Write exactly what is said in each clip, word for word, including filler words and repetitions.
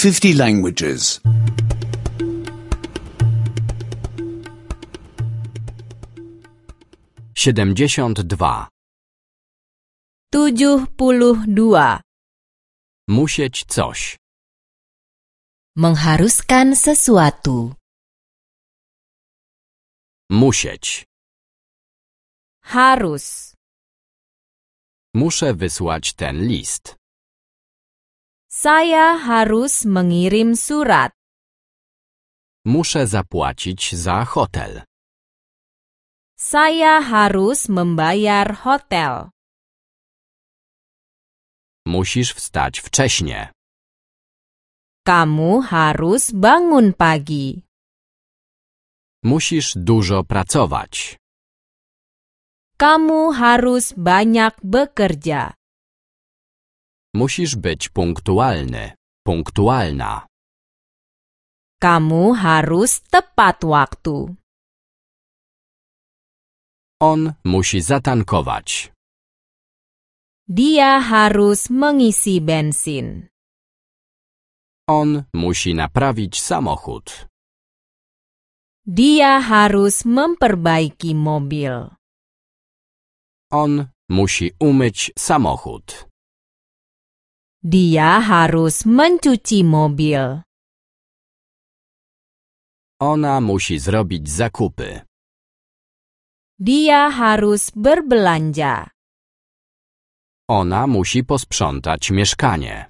fifty languages. siedemdziesiąt dwa. tujuh puluh dua. Musieć coś. Mengharuskan sesuatu. Musieć. Harus. Muszę wysłać ten list. Saya harus mengirim surat. Muszę zapłacić za hotel. Saya harus membayar hotel. Musisz wstać wcześnie. Kamu harus bangun pagi. Musisz dużo pracować. Kamu harus banyak bekerja. Musisz być punktualny, punktualna. Kamu harus tepat waktu. On musi zatankować. Dia harus mengisi bensin. On musi naprawić samochód. Dia harus memperbaiki mobil. On musi umyć samochód. Dia harus mencuci mobil. Ona musi zrobić zakupy. Dia harus berbelanja. Ona musi posprzątać mieszkanie.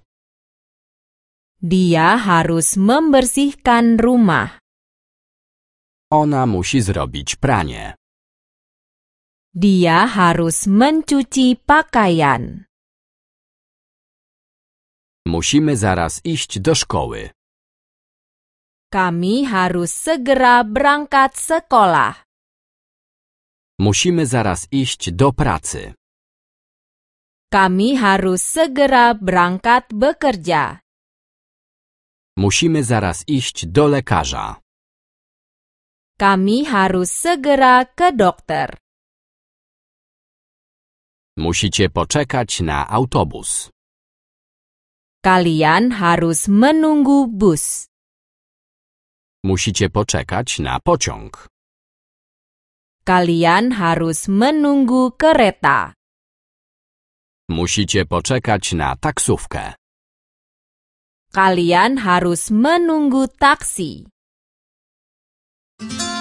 Dia harus membersihkan rumah. Ona musi zrobić pranie. Dia harus mencuci pakaian. Musimy zaraz iść do szkoły. Kami harus segera berangkat sekolah. Musimy zaraz iść do pracy. Kami harus segera berangkat bekerja. Musimy zaraz iść do lekarza. Kami harus segera ke dokter. Musicie poczekać na autobus. Kalian harus menunggu bus. Musicie poczekać na pociąg. Kalian harus menunggu kereta. Musicie poczekać na taksówkę. Kalian harus menunggu taksi.